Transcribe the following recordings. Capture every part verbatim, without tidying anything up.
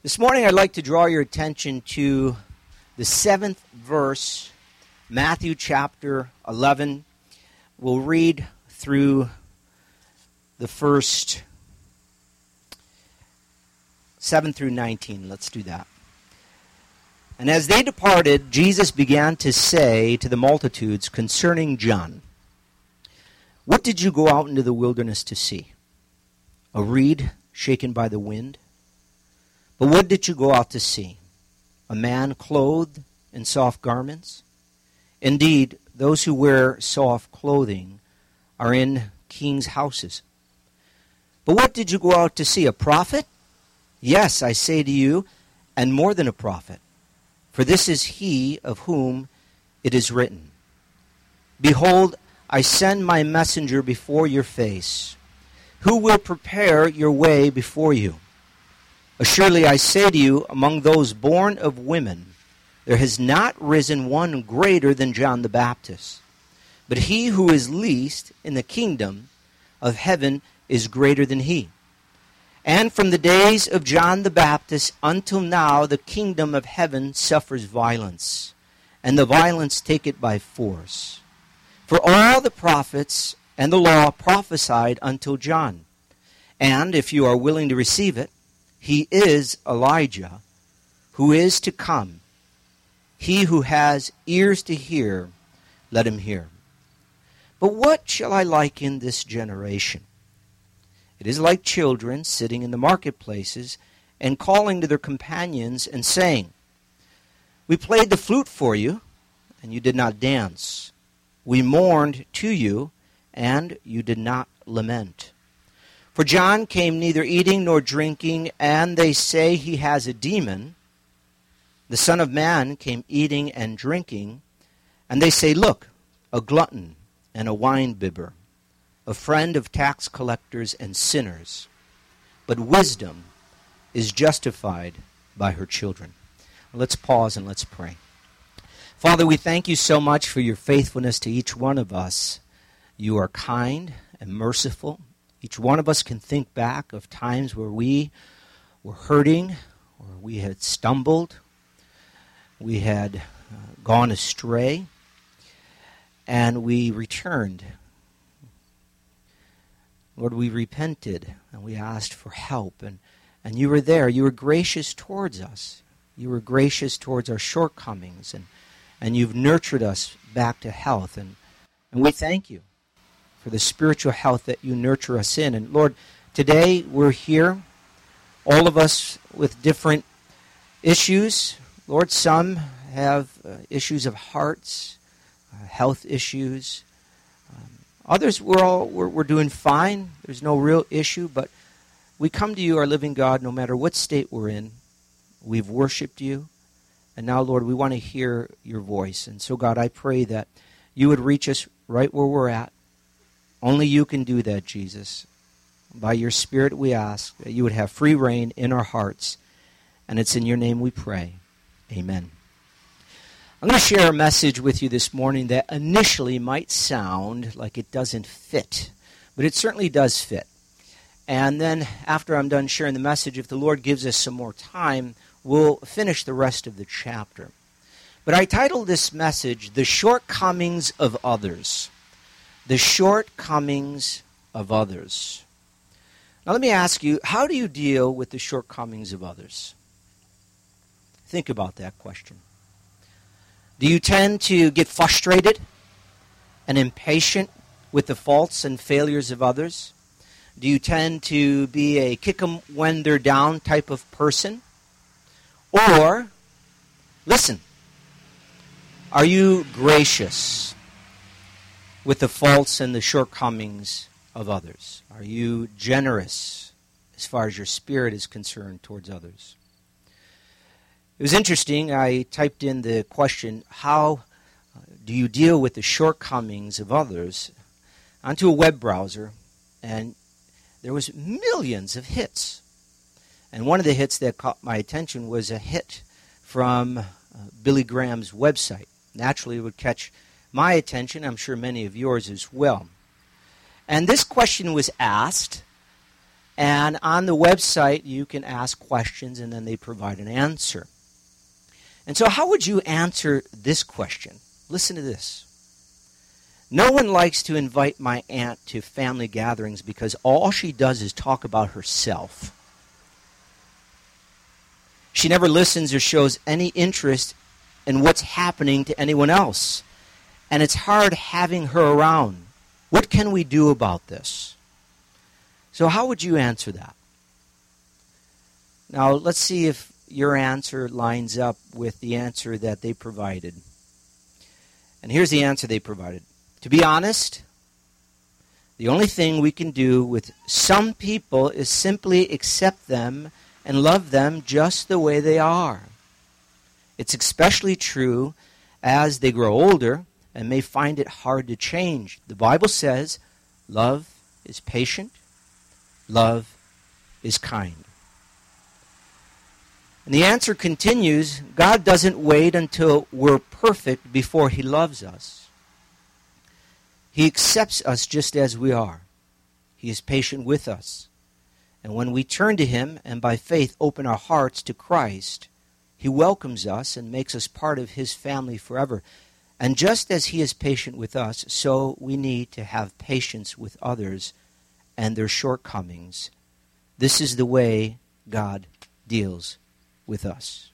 This morning I'd like to draw your attention to the seventh verse, Matthew chapter eleven. We'll read through the first seven through nineteen. Let's do that. And as they departed, Jesus began to say to the multitudes concerning John, "What did you go out into the wilderness to see? A reed shaken by the wind? But what did you go out to see? A man clothed in soft garments? Indeed, those who wear soft clothing are in kings' houses. But what did you go out to see? A prophet? Yes, I say to you, and more than a prophet. For this is he of whom it is written, 'Behold, I send my messenger before your face, who will prepare your way before you.' Surely I say to you, among those born of women, there has not risen one greater than John the Baptist. But he who is least in the kingdom of heaven is greater than he. And from the days of John the Baptist until now, the kingdom of heaven suffers violence, and the violence take it by force. For all the prophets and the law prophesied until John. And if you are willing to receive it, he is Elijah, who is to come. He who has ears to hear, let him hear. But what shall I liken this generation? It is like children sitting in the marketplaces and calling to their companions and saying, 'We played the flute for you, and you did not dance. We mourned to you, and you did not lament.' For John came neither eating nor drinking, and they say he has a demon. The Son of Man came eating and drinking, and they say, 'Look, a glutton and a winebibber, a friend of tax collectors and sinners.' But wisdom is justified by her children." Let's pause and let's pray. Father, we thank you so much for your faithfulness to each one of us. You are kind and merciful. Each one of us can think back of times where we were hurting, or we had stumbled, we had uh, gone astray, and we returned. Lord, we repented, and we asked for help, and, and you were there. You were gracious towards us. You were gracious towards our shortcomings, and, and you've nurtured us back to health, and, and we thank you for the spiritual health that you nurture us in. And Lord, today we're here, all of us with different issues. Lord, some have uh, issues of hearts, uh, health issues. Um, others, we're all we're, we're doing fine. There's no real issue, but we come to you, our living God, no matter what state we're in. We've worshiped you, and now, Lord, we want to hear your voice. And so, God, I pray that you would reach us right where we're at. Only you can do that, Jesus. By your Spirit we ask that you would have free reign in our hearts. And it's in your name we pray. Amen. I'm going to share a message with you this morning that initially might sound like it doesn't fit. But it certainly does fit. And then after I'm done sharing the message, if the Lord gives us some more time, we'll finish the rest of the chapter. But I titled this message, "The Shortcomings of Others." The shortcomings of others. Now let me ask you, how do you deal with the shortcomings of others? Think about that question. Do you tend to get frustrated and impatient with the faults and failures of others? Do you tend to be a kick 'em when they're down type of person? Or, listen, are you gracious with the faults and the shortcomings of others? Are you generous as far as your spirit is concerned towards others? It was interesting. I typed in the question, how do you deal with the shortcomings of others, onto a web browser, and there was millions of hits. And one of the hits that caught my attention was a hit from uh, Billy Graham's website. Naturally, it would catch my attention, I'm sure many of yours as well. And this question was asked, And on the website, you can ask questions, and then they provide an answer. And so how would you answer this question? Listen to this. No one likes to invite my aunt to family gatherings because all she does is talk about herself. She never listens or shows any interest in what's happening to anyone else. And it's hard having her around. What can we do about this? So how would you answer that? Now, let's see if your answer lines up with the answer that they provided. And here's the answer they provided. To be honest, the only thing we can do with some people is simply accept them and love them just the way they are. It's especially true as they grow older and may find it hard to change. The Bible says love is patient, love is kind. And the answer continues, God doesn't wait until we're perfect before he loves us. He accepts us just as we are. He is patient with us. And when we turn to him and by faith open our hearts to Christ, he welcomes us and makes us part of his family forever. And just as he is patient with us, so we need to have patience with others and their shortcomings. This is the way God deals with us.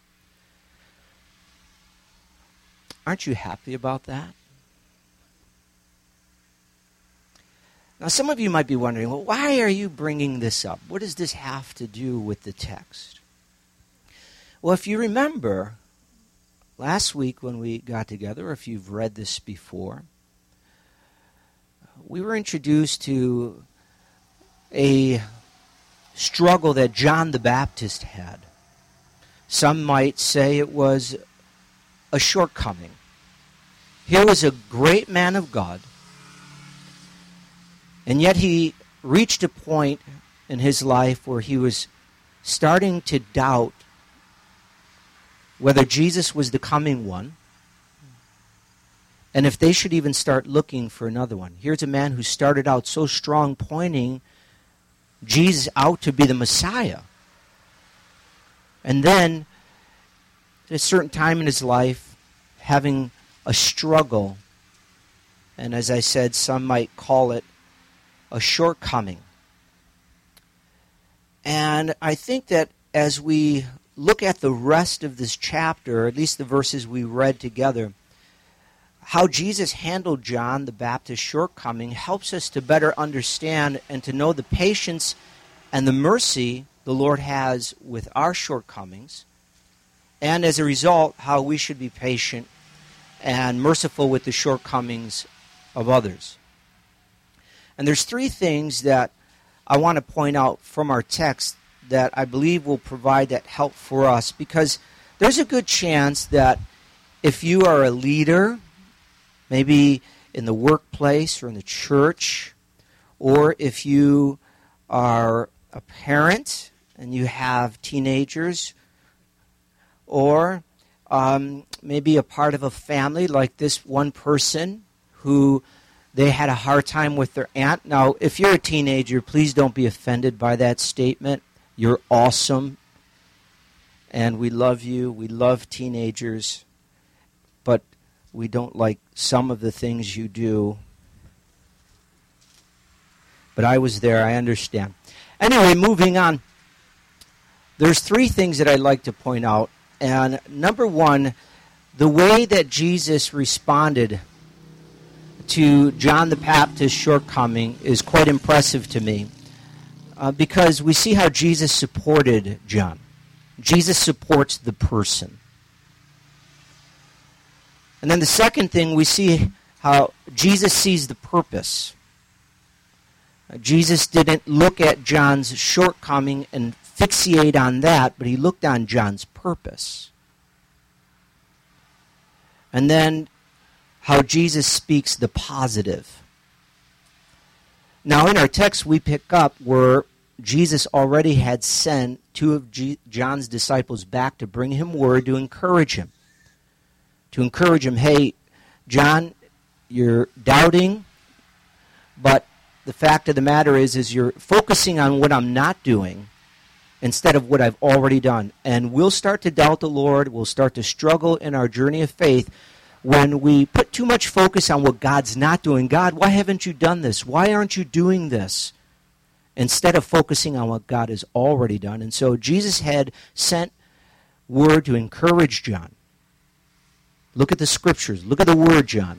Aren't you happy about that? Now, some of you might be wondering, well, why are you bringing this up? What does this have to do with the text? Well, if you remember, last week when we got together, or if you've read this before, we were introduced to a struggle that John the Baptist had. Some might say it was a shortcoming. Here was a great man of God, and yet he reached a point in his life where he was starting to doubt whether Jesus was the coming one, and if they should even start looking for another one. Here's a man who started out so strong, pointing Jesus out to be the Messiah. And then, at a certain time in his life, having a struggle, and as I said, some might call it a shortcoming. And I think that as we look at the rest of this chapter, at least the verses we read together, how Jesus handled John the Baptist's shortcoming helps us to better understand and to know the patience and the mercy the Lord has with our shortcomings, and as a result, how we should be patient and merciful with the shortcomings of others. And there's three things that I want to point out from our text that I believe will provide that help for us, because there's a good chance that if you are a leader, maybe in the workplace or in the church, or if you are a parent and you have teenagers, or um, maybe a part of a family like this one person who they had a hard time with their aunt. Now, if you're a teenager, please don't be offended by that statement. You're awesome, and we love you. We love teenagers, but we don't like some of the things you do. But I was there. I understand. Anyway, moving on. There's three things that I'd like to point out. And number one, the way that Jesus responded to John the Baptist's shortcoming is quite impressive to me, uh, because we see how Jesus supported John. Jesus supports the person. And then the second thing, we see how Jesus sees the purpose. Uh, Jesus didn't look at John's shortcoming and fixate on that, but he looked on John's purpose. And then how Jesus speaks the positive. Now in our text we pick up where Jesus already had sent two of G- John's disciples back to bring him word to encourage him. To encourage him, hey, John, you're doubting, but the fact of the matter is, is you're focusing on what I'm not doing instead of what I've already done. And we'll start to doubt the Lord. We'll start to struggle in our journey of faith when we put too much focus on what God's not doing. God, why haven't you done this? Why aren't you doing this? Instead of focusing on what God has already done. And so Jesus had sent word to encourage John. Look at the scriptures. Look at the word, John.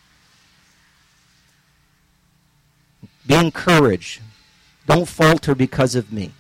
Be encouraged. Don't falter because of me.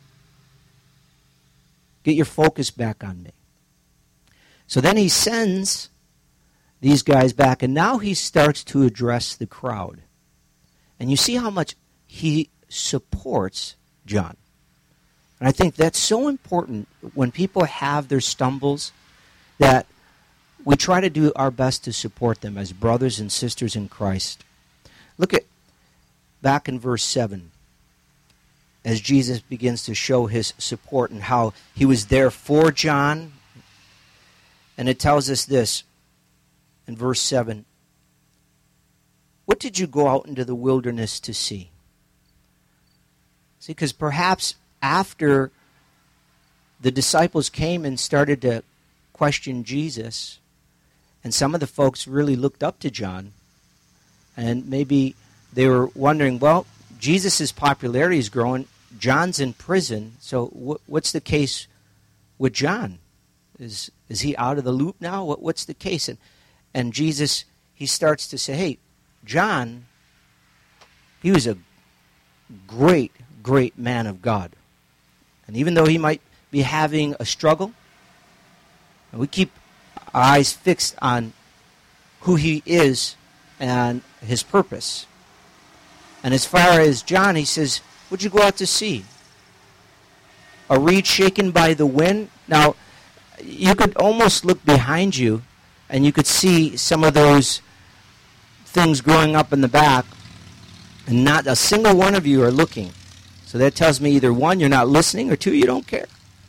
Get your focus back on me. So then he sends these guys back, and now he starts to address the crowd. And you see how much he supports John. And I think that's so important when people have their stumbles, that we try to do our best to support them as brothers and sisters in Christ. Look at back in verse seven, as Jesus begins to show his support and how he was there for John. And it tells us this in verse seven. What did you go out into the wilderness to see? See, because perhaps after the disciples came and started to question Jesus, and some of the folks really looked up to John, and maybe they were wondering, well, Jesus' popularity is growing. John's in prison, so wh- what's the case with John? Is is he out of the loop now? What, what's the case? And, and Jesus, he starts to say, hey, John, he was a great, great man of God. And even though he might be having a struggle, and we keep our eyes fixed on who he is and his purpose. And as far as John, he says, what'd you go out to see? A reed shaken by the wind? Now, you could almost look behind you, and you could see some of those things growing up in the back, and not a single one of you are looking. So that tells me either one, you're not listening, or two, you don't care.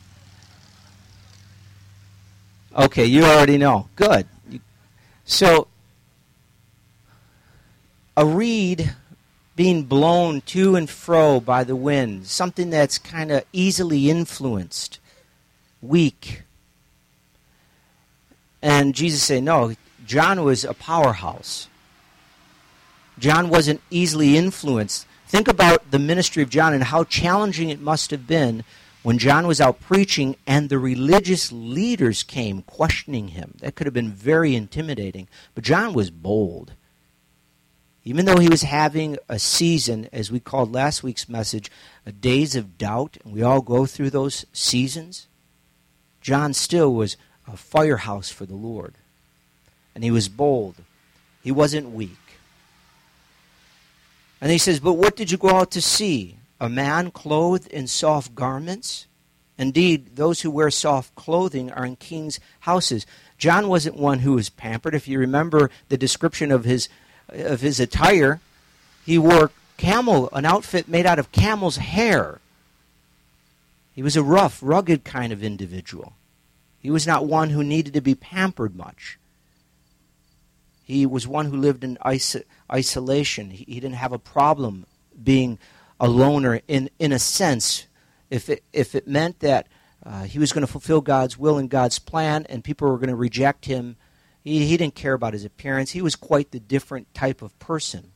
Okay, you already know. Good. So, a reed being blown to and fro by the wind, something that's kind of easily influenced, weak. And Jesus said, no, John was a powerhouse. John wasn't easily influenced. Think about the ministry of John and how challenging it must have been when John was out preaching and the religious leaders came questioning him. That could have been very intimidating. But John was bold. Even though he was having a season, as we called last week's message, a days of doubt, and we all go through those seasons, John still was a firehouse for the Lord. And he was bold. He wasn't weak. And he says, but what did you go out to see? A man clothed in soft garments? Indeed, those who wear soft clothing are in kings' houses. John wasn't one who was pampered. If you remember the description of his of his attire, he wore camel, an outfit made out of camel's hair. He was a rough, rugged kind of individual. He was not one who needed to be pampered much. He was one who lived in iso- isolation. He, he didn't have a problem being a loner in, in a sense, if it, if it meant that uh, he was going to fulfill God's will and God's plan and people were going to reject him. He, he didn't care about his appearance. He was quite the different type of person.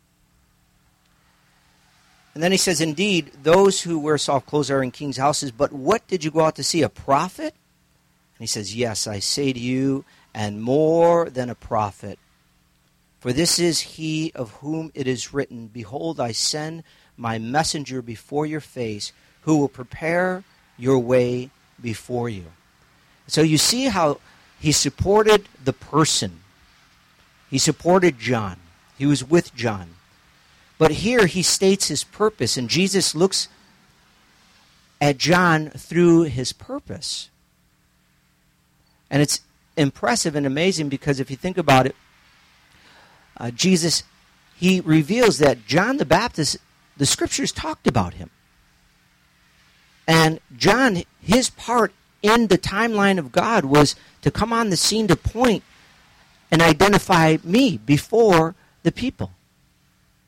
And then he says, indeed, those who wear soft clothes are in kings' houses, but what did you go out to see, a prophet? And he says, yes, I say to you, and more than a prophet. For this is he of whom it is written, behold, I send my messenger before your face, who will prepare your way before you. So you see how he supported the person. He supported John. He was with John. But here he states his purpose, and Jesus looks at John through his purpose. And it's impressive and amazing because if you think about it, uh, Jesus, he reveals that John the Baptist, the scriptures talked about him. And John, his part in the timeline of God was to come on the scene to point and identify me before the people.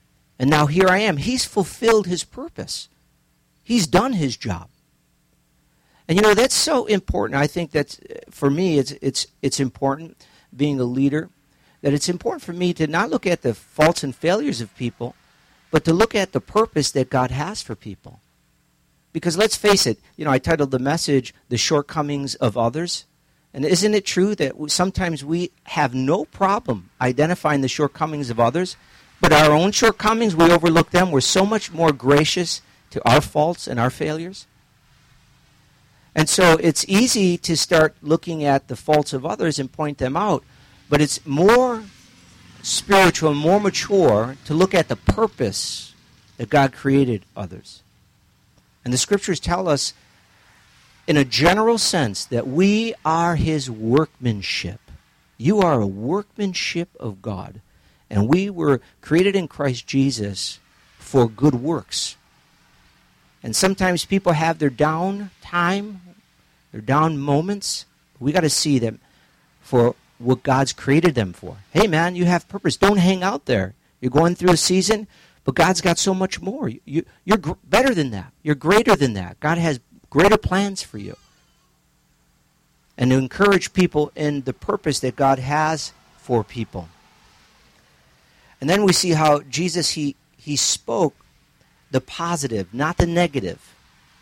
And now here I am. He's fulfilled his purpose. He's done his job. And you know, that's so important. I think that for me, it's it's it's important, being a leader, that it's important for me to not look at the faults and failures of people, but to look at the purpose that God has for people. Because let's face it, you know, I titled the message, The Shortcomings of Others. And isn't it true that sometimes we have no problem identifying the shortcomings of others, but our own shortcomings, we overlook them. We're so much more gracious to our faults and our failures. And so it's easy to start looking at the faults of others and point them out, but it's more spiritual and more mature to look at the purpose that God created others. And the scriptures tell us in a general sense that we are his workmanship. You are a workmanship of God. And we were created in Christ Jesus for good works. And sometimes people have their down time, their down moments. We got to see them for what God's created them for. Hey man, you have purpose. Don't hang out there. You're going through a season, but God's got so much more. You, you, you're gr- better than that. You're greater than that. God has greater plans for you. And to encourage people in the purpose that God has for people. And then we see how Jesus, he, he spoke the positive, not the negative.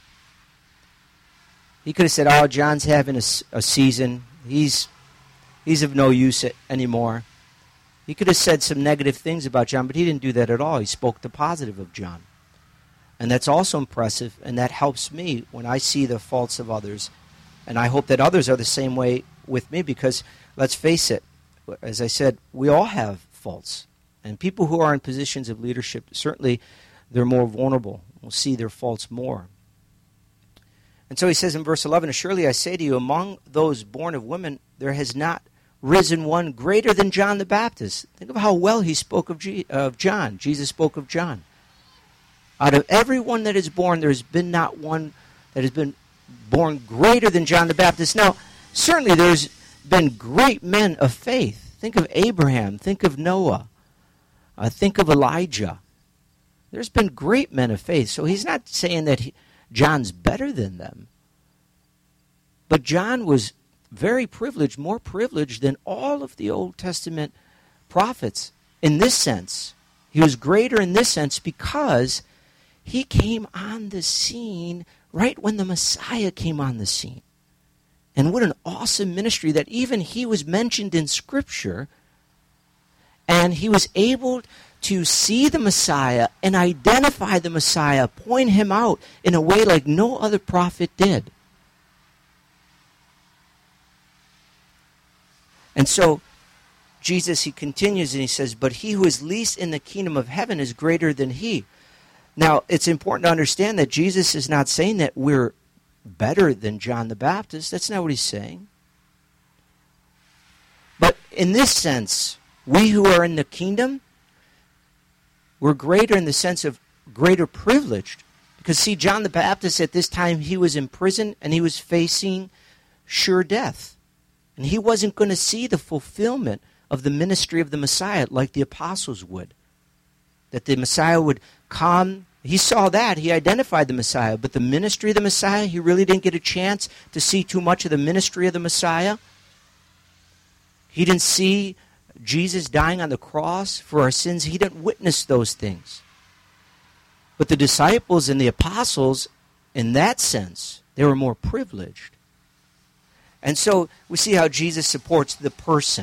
He could have said, oh, John's having a, a season. He's, he's of no use anymore. He could have said some negative things about John, but he didn't do that at all. He spoke the positive of John. And that's also impressive, and that helps me when I see the faults of others. And I hope that others are the same way with me, because let's face it, as I said, we all have faults. And people who are in positions of leadership, certainly they're more vulnerable. We'll see their faults more. And so he says in verse eleven, surely I say to you, among those born of women, there has not risen one greater than John the Baptist. Think of how well he spoke of, G- of John. Jesus spoke of John. Out of everyone that is born, there has been not one that has been born greater than John the Baptist. Now, certainly there's been great men of faith. Think of Abraham. Think of Noah. Uh, think of Elijah. There's been great men of faith. So he's not saying that he, John's better than them. But John was very privileged, more privileged than all of the Old Testament prophets in this sense. He was greater in this sense because he came on the scene right when the Messiah came on the scene. And what an awesome ministry that even he was mentioned in Scripture, and he was able to see the Messiah and identify the Messiah, point him out in a way like no other prophet did. And so Jesus, he continues and he says, but he who is least in the kingdom of heaven is greater than he. Now, it's important to understand that Jesus is not saying that we're better than John the Baptist. That's not what he's saying. But in this sense, we who are in the kingdom, we're greater in the sense of greater privileged. Because see, John the Baptist at this time, he was in prison and he was facing sure death. And he wasn't going to see the fulfillment of the ministry of the Messiah like the apostles would. That the Messiah would come. He saw that. He identified the Messiah. But the ministry of the Messiah, he really didn't get a chance to see too much of the ministry of the Messiah. He didn't see Jesus dying on the cross for our sins. He didn't witness those things. But the disciples and the apostles, in that sense, they were more privileged. And so we see how Jesus supports the person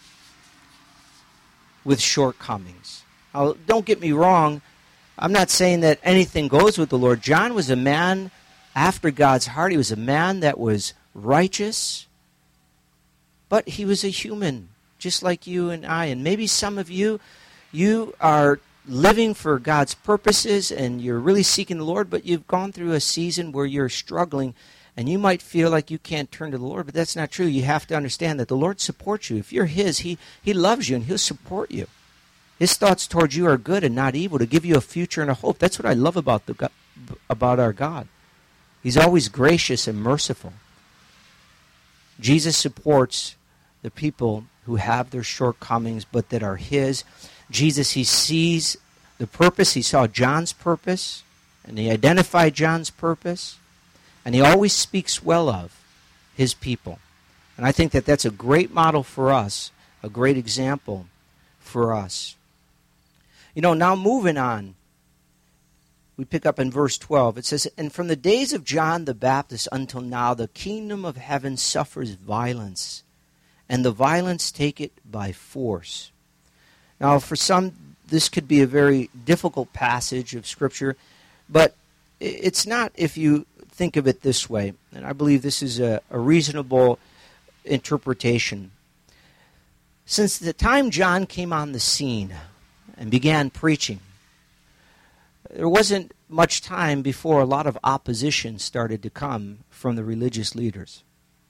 with shortcomings. Now, don't get me wrong. I'm not saying that anything goes with the Lord. John was a man after God's heart. He was a man that was righteous, but he was a human, just like you and I. And maybe some of you, you are living for God's purposes and you're really seeking the Lord, but you've gone through a season where you're struggling and you might feel like you can't turn to the Lord, but that's not true. You have to understand that the Lord supports you. If you're his, he, he loves you and he'll support you. His thoughts towards you are good and not evil, to give you a future and a hope. That's what I love about the God, about our God. He's always gracious and merciful. Jesus supports the people who have their shortcomings, but that are his. Jesus, he sees the purpose. He saw John's purpose, and he identified John's purpose, and he always speaks well of his people. And I think that that's a great model for us, a great example for us. You know, now moving on, we pick up in verse twelve. It says, "And from the days of John the Baptist until now, the kingdom of heaven suffers violence, and the violence take it by force." Now, for some, this could be a very difficult passage of Scripture, but it's not if you think of it this way. And I believe this is a, a reasonable interpretation. Since the time John came on the scene and began preaching, there wasn't much time before a lot of opposition started to come from the religious leaders.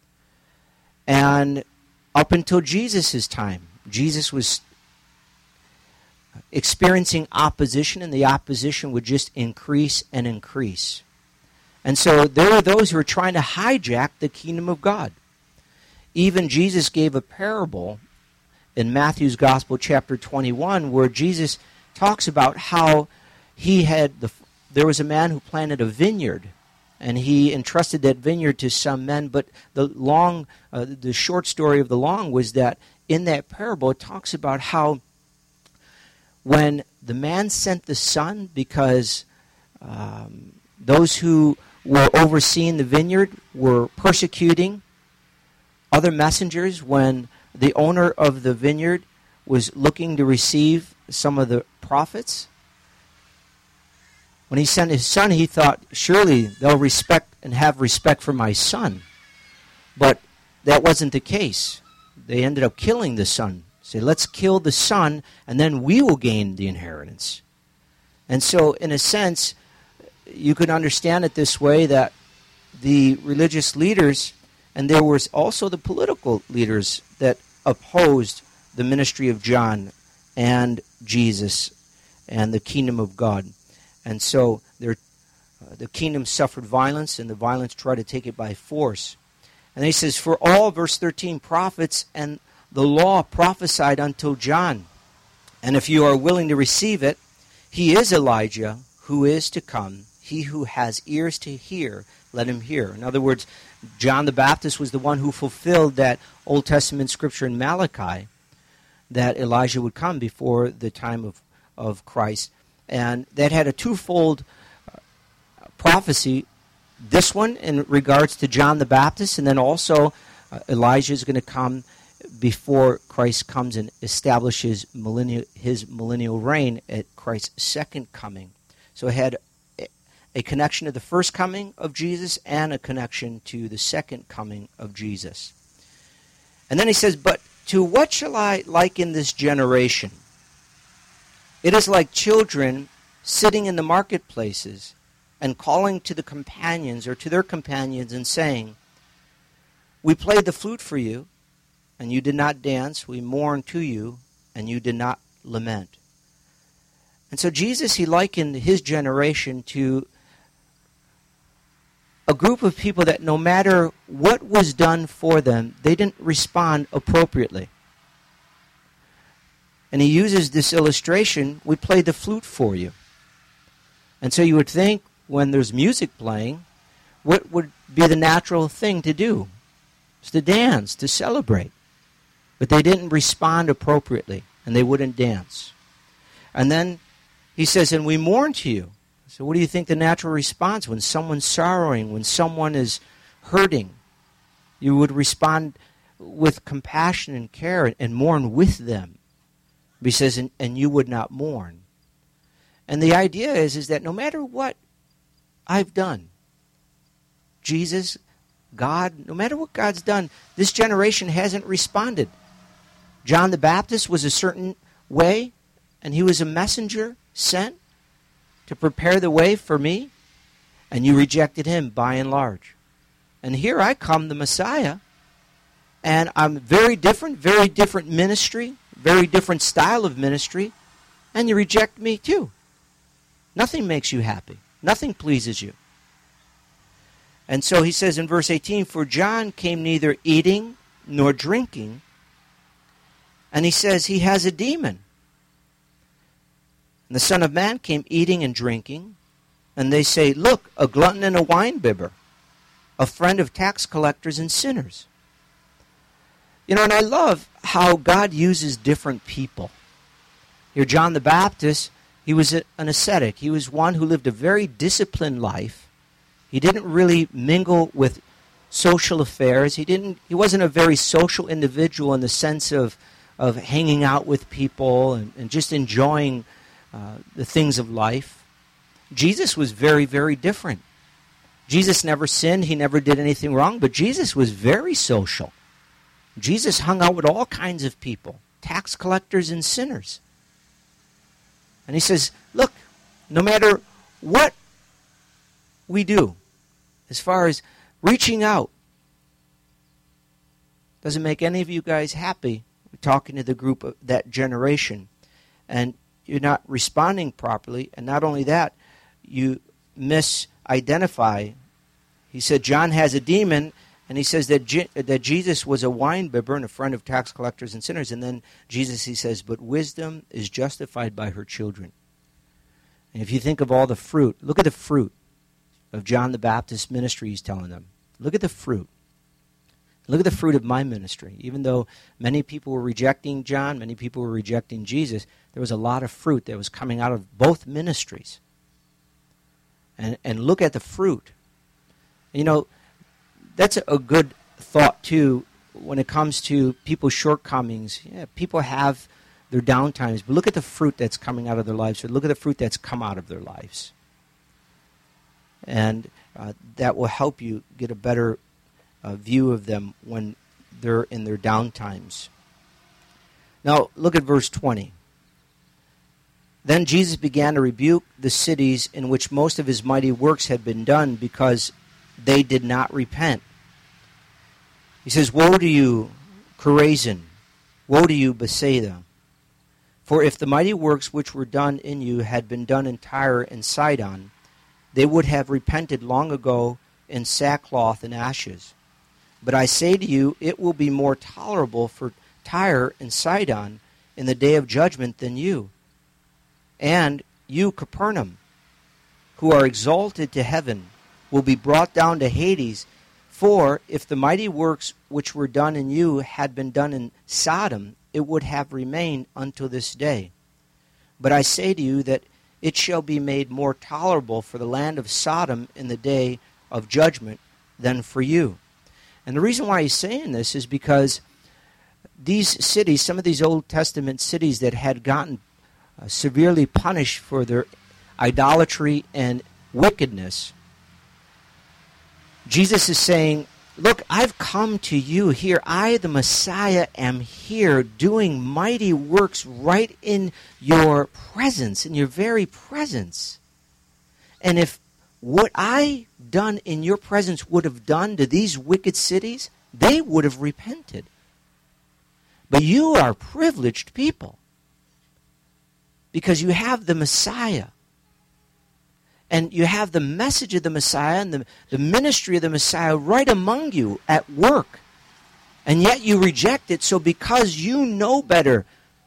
And up until Jesus' time, Jesus was experiencing opposition, and the opposition would just increase and increase. And so there are those who are trying to hijack the kingdom of God. Even Jesus gave a parable in Matthew's Gospel, chapter twenty-one, where Jesus talks about how he had the there was a man who planted a vineyard, and he entrusted that vineyard to some men. But the long, uh, the short story of the long was that in that parable, it talks about how when the man sent the son, because um, those who were overseeing the vineyard were persecuting other messengers, when the owner of the vineyard was looking to receive some of the profits, when he sent his son, he thought, surely they'll respect and have respect for my son. But that wasn't the case. They ended up killing the son. Say, let's kill the son, and then we will gain the inheritance. And so, in a sense, you could understand it this way, that the religious leaders, and there was also the political leaders that opposed the ministry of John and Jesus and the kingdom of God. And so uh, the kingdom suffered violence, and the violence tried to take it by force. And he says, "For all," verse thirteen, "prophets and the law prophesied until John. And if you are willing to receive it, he is Elijah who is to come. He who has ears to hear, let him hear." In other words, John the Baptist was the one who fulfilled that Old Testament scripture in Malachi, that Elijah would come before the time of, of Christ. And that had a twofold uh, prophecy. This one in regards to John the Baptist, and then also uh, Elijah is going to come before Christ comes and establishes millennial, his millennial reign at Christ's second coming. So it had a, a connection to the first coming of Jesus and a connection to the second coming of Jesus. And then he says, "But to what shall I liken this generation? It is like children sitting in the marketplaces and calling to the companions or to their companions and saying, 'We played the flute for you, and you did not dance. We mourned to you, and you did not lament.'" And so Jesus, he likened his generation to a group of people that no matter what was done for them, they didn't respond appropriately. And he uses this illustration, "We played the flute for you." And so you would think, when there's music playing, what would be the natural thing to do? It's to dance, to celebrate. But they didn't respond appropriately, and they wouldn't dance. And then he says, "And we mourn to you." So what do you think the natural response when someone's sorrowing, when someone is hurting? You would respond with compassion and care and mourn with them. He says, and, and you would not mourn. And the idea is, is that no matter what I've done, Jesus, God, no matter what God's done, this generation hasn't responded. John the Baptist was a certain way, and he was a messenger sent to prepare the way for me, and you rejected him by and large. And here I come, the Messiah, and I'm very different, very different ministry, very different style of ministry, and you reject me too. Nothing makes you happy. Nothing pleases you. And so he says in verse eighteen, "For John came neither eating nor drinking," and he says he has a demon. And the Son of Man came eating and drinking, and they say, look, a glutton and a winebibber, a friend of tax collectors and sinners. You know, and I love how God uses different people. Here, John the Baptist, he was an ascetic. He was one who lived a very disciplined life. He didn't really mingle with social affairs. He didn't. He wasn't a very social individual in the sense of, of hanging out with people and, and just enjoying uh, the things of life. Jesus was very, very different. Jesus never sinned. He never did anything wrong, but Jesus was very social. Jesus hung out with all kinds of people, tax collectors and sinners. And he says, look, no matter what we do, as far as reaching out, doesn't make any of you guys happy. We're talking to the group of that generation, and you're not responding properly, and not only that, you misidentify. He said John has a demon, and he says that Je- that Jesus was a winebibber and a friend of tax collectors and sinners. And then Jesus, he says, but wisdom is justified by her children. And if you think of all the fruit, look at the fruit of John the Baptist's ministry he's telling them. Look at the fruit. Look at the fruit of my ministry. Even though many people were rejecting John, many people were rejecting Jesus, there was a lot of fruit that was coming out of both ministries. And, and look at the fruit. You know, that's a good thought, too, when it comes to people's shortcomings. Yeah, people have their downtimes, but look at the fruit that's coming out of their lives, or look at the fruit that's come out of their lives. And uh, that will help you get a better uh, view of them when they're in their downtimes. Now, look at verse twenty. Then Jesus began to rebuke the cities in which most of his mighty works had been done, because they did not repent. He says, woe to you, Chorazin! Woe to you, Bethsaida! For if the mighty works which were done in you had been done in Tyre and Sidon, they would have repented long ago in sackcloth and ashes. But I say to you, it will be more tolerable for Tyre and Sidon in the day of judgment than you. And you, Capernaum, who are exalted to heaven, will be brought down to Hades. For if the mighty works which were done in you had been done in Sodom, it would have remained until this day. But I say to you that it shall be made more tolerable for the land of Sodom in the day of judgment than for you. And the reason why he's saying this is because these cities, some of these Old Testament cities that had gotten uh, severely punished for their idolatry and wickedness, Jesus is saying, look, I've come to you here. I, the Messiah, am here doing mighty works right in your presence, in your very presence. And if what I done in your presence would have done to these wicked cities, they would have repented. But you are privileged people because you have the Messiah. And you have the message of the Messiah and the, the ministry of the Messiah right among you at work. And yet you reject it. So because you know better,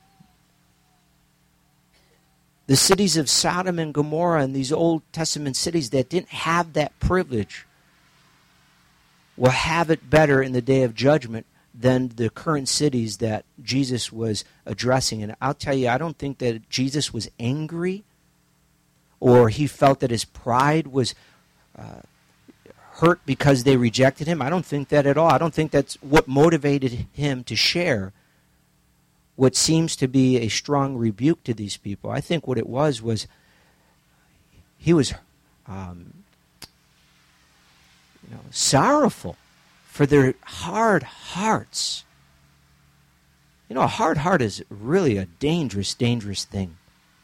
the cities of Sodom and Gomorrah and these Old Testament cities that didn't have that privilege will have it better in the day of judgment than the current cities that Jesus was addressing. And I'll tell you, I don't think that Jesus was angry or he felt that his pride was uh, hurt because they rejected him. I don't think that at all. I don't think that's what motivated him to share what seems to be a strong rebuke to these people. I think what it was was he was um, you know, sorrowful for their hard hearts. You know, a hard heart is really a dangerous, dangerous thing.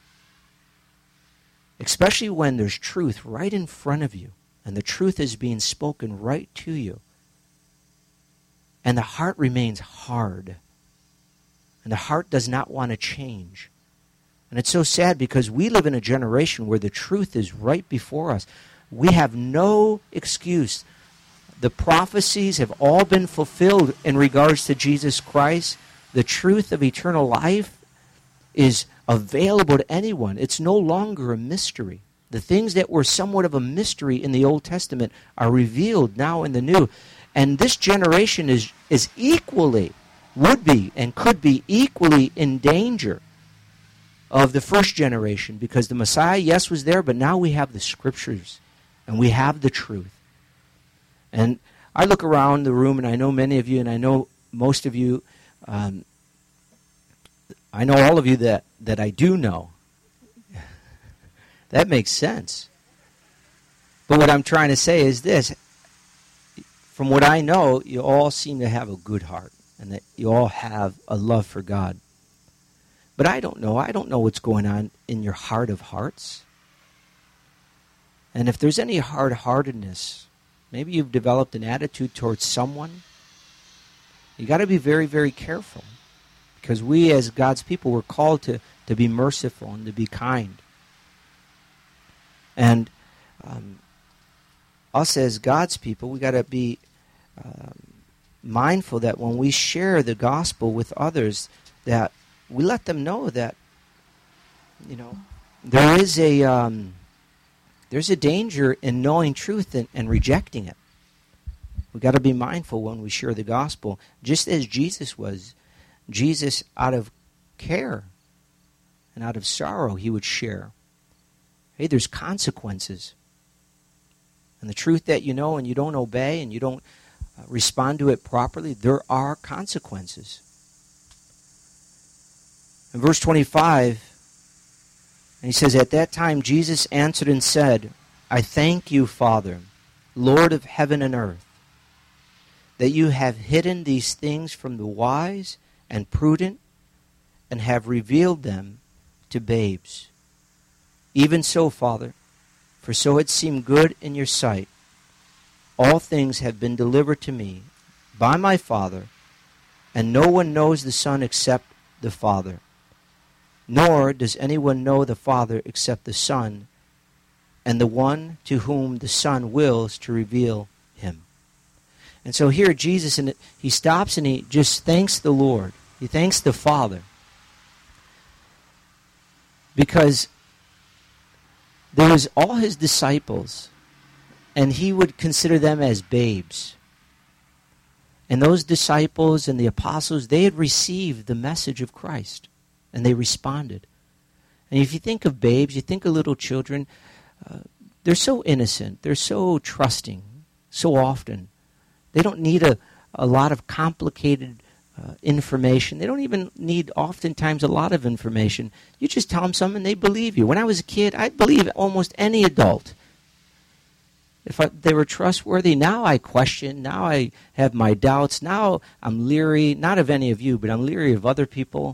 Especially when there's truth right in front of you, and the truth is being spoken right to you. And the heart remains hard. And the heart does not want to change. And it's so sad because we live in a generation where the truth is right before us. We have no excuse. The prophecies have all been fulfilled in regards to Jesus Christ. The truth of eternal life is available to anyone. It's no longer a mystery. The things that were somewhat of a mystery in the Old Testament are revealed now in the New. And this generation is, is equally, would be and could be equally in danger of the first generation, because the Messiah, yes, was there, but now we have the Scriptures and we have the truth. And I look around the room, and I know many of you, and I know most of you, um, I know all of you that, that I do know. That makes sense. But what I'm trying to say is this. From what I know, you all seem to have a good heart, and that you all have a love for God. But I don't know. I don't know what's going on in your heart of hearts. And if there's any hard-heartedness, maybe you've developed an attitude towards someone, you got to be very, very careful. Because we as God's people were called to, to be merciful and to be kind. And um, us as God's people, we got to be uh, mindful that when we share the gospel with others, that we let them know that, you know, there is a um, there's a danger in knowing truth and, and rejecting it. We got to be mindful when we share the gospel, just as Jesus was. Jesus, out of care and out of sorrow, he would share. Hey, there's consequences. And the truth that you know and you don't obey and you don't uh, respond to it properly, there are consequences. In verse twenty-five, and he says, "At that time Jesus answered and said, I thank you, Father, Lord of heaven and earth, that you have hidden these things from the wise and prudent, and have revealed them to babes. Even so, Father, for so it seemed good in your sight. All things have been delivered to me by my Father, and no one knows the Son except the Father. Nor does anyone know the Father except the Son, and the one to whom the Son wills to reveal him." And so here Jesus, and he stops and he just thanks the Lord. He thanks the Father. Because there was all his disciples, and he would consider them as babes. And those disciples and the apostles, they had received the message of Christ, and they responded. And if you think of babes, you think of little children, uh, they're so innocent, they're so trusting, so often. They don't need a, a lot of complicated uh, information. They don't even need, oftentimes, a lot of information. You just tell them something and they believe you. When I was a kid, I believed almost any adult. If I, they were trustworthy, now I question. Now I have my doubts. Now I'm leery, not of any of you, but I'm leery of other people.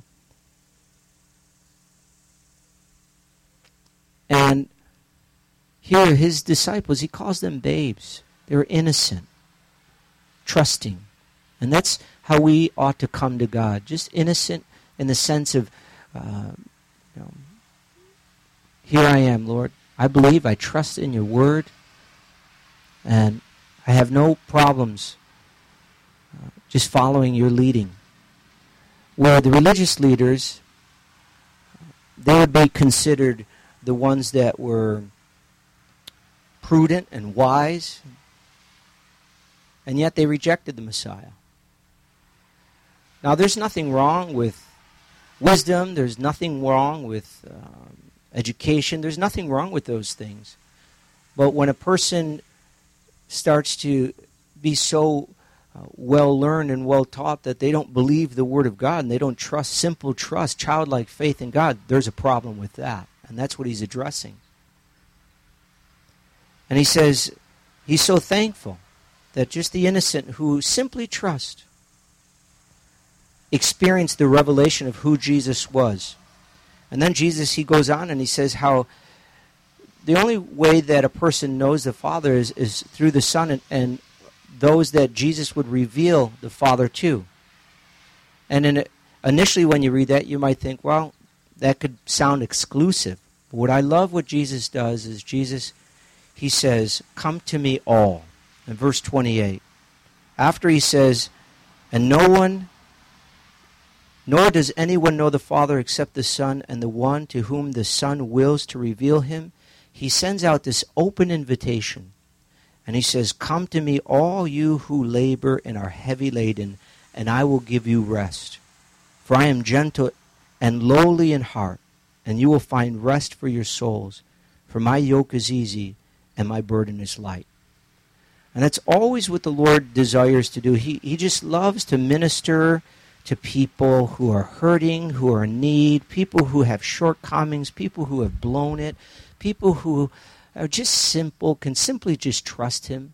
And here, his disciples, he calls them babes. They were innocent, trusting. And that's how we ought to come to God. Just innocent in the sense of, uh, you know, here I am, Lord. I believe, I trust in your word. And I have no problems uh, just following your leading. Where the religious leaders, they would be considered the ones that were prudent and wise, and yet they rejected the Messiah. Now, there's nothing wrong with wisdom. There's nothing wrong with um, education. There's nothing wrong with those things. But when a person starts to be so uh, well-learned and well-taught that they don't believe the Word of God and they don't trust, simple trust, childlike faith in God, there's a problem with that. And that's what he's addressing. And he says he's so thankful that just the innocent who simply trust experienced the revelation of who Jesus was. And then Jesus, he goes on and he says how the only way that a person knows the Father is, is through the Son, and, and those that Jesus would reveal the Father to. And in, initially when you read that, you might think, well, that could sound exclusive. But what I love what Jesus does is Jesus, he says, come to me all. In verse twenty-eight. After he says, and no one Nor does anyone know the Father except the Son, and the one to whom the Son wills to reveal him. He sends out this open invitation. And he says, come to me, all you who labor and are heavy laden, and I will give you rest. For I am gentle and lowly in heart, and you will find rest for your souls. For my yoke is easy, and my burden is light. And that's always what the Lord desires to do. He, he just loves to minister to people who are hurting, who are in need, people who have shortcomings, people who have blown it, people who are just simple, can simply just trust him.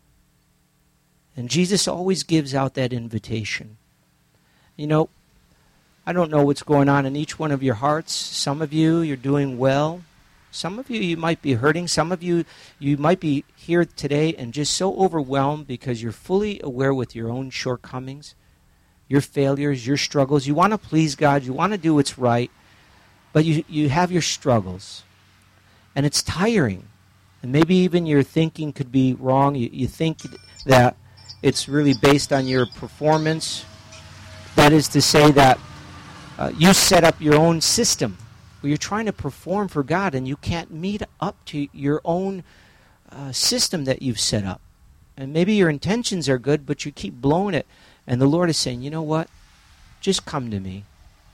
And Jesus always gives out that invitation. You know, I don't know what's going on in each one of your hearts. Some of you, you're doing well. Some of you, you might be hurting. Some of you, you might be here today and just so overwhelmed because you're fully aware with your own shortcomings, your failures, your struggles. You want to please God. You want to do what's right. But you, you have your struggles. And it's tiring. And maybe even your thinking could be wrong. You, you think that it's really based on your performance. That is to say that uh, you set up your own system where you're trying to perform for God and you can't meet up to your own uh, system that you've set up. And maybe your intentions are good, but you keep blowing it. And the Lord is saying, you know what? Just come to me.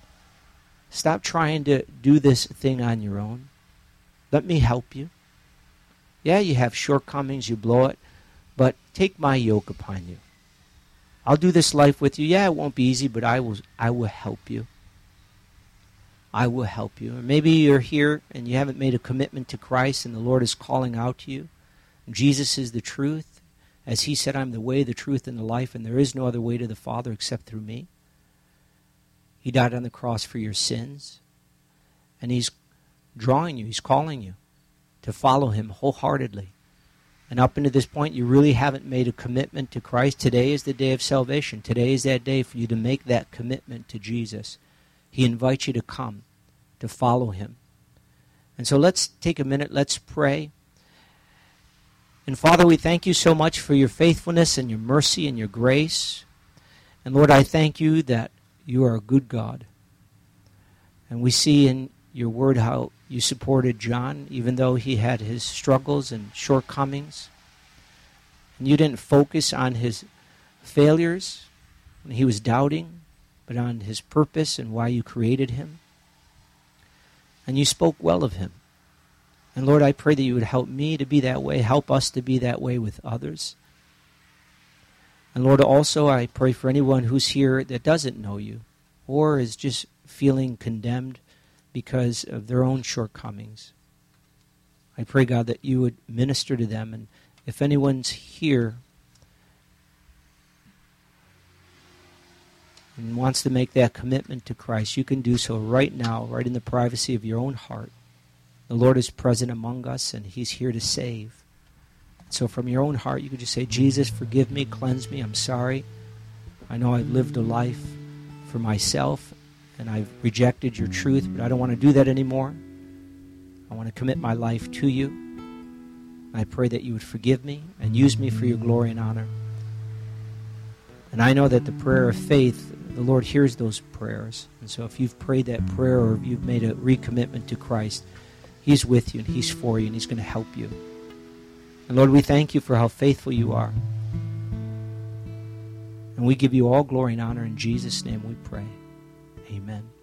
Stop trying to do this thing on your own. Let me help you. Yeah, you have shortcomings, you blow it, but take my yoke upon you. I'll do this life with you. Yeah, it won't be easy, but I will I will help you. I will help you. Or maybe you're here and you haven't made a commitment to Christ and the Lord is calling out to you. Jesus is the truth. As he said, I'm the way, the truth, and the life, and there is no other way to the Father except through me. He died on the cross for your sins. And he's drawing you, he's calling you to follow him wholeheartedly. And up until this point, you really haven't made a commitment to Christ. Today is the day of salvation. Today is that day for you to make that commitment to Jesus. He invites you to come, to follow him. And so let's take a minute, let's pray. And Father, we thank you so much for your faithfulness and your mercy and your grace. And Lord, I thank you that you are a good God. And we see in your word how you supported John, even though he had his struggles and shortcomings. And you didn't focus on his failures when he was doubting, but on his purpose and why you created him. And you spoke well of him. And Lord, I pray that you would help me to be that way, help us to be that way with others. And Lord, also I pray for anyone who's here that doesn't know you or is just feeling condemned because of their own shortcomings. I pray, God, that you would minister to them. And if anyone's here and wants to make that commitment to Christ, you can do so right now, right in the privacy of your own heart. The Lord is present among us, and he's here to save. So from your own heart, you can just say, Jesus, forgive me, cleanse me, I'm sorry. I know I've lived a life for myself, and I've rejected your truth, but I don't want to do that anymore. I want to commit my life to you. I pray that you would forgive me and use me for your glory and honor. And I know that the prayer of faith, the Lord hears those prayers. And so if you've prayed that prayer or if you've made a recommitment to Christ, he's with you and he's for you and he's going to help you. And Lord, we thank you for how faithful you are. And we give you all glory and honor. In Jesus' name we pray. Amen.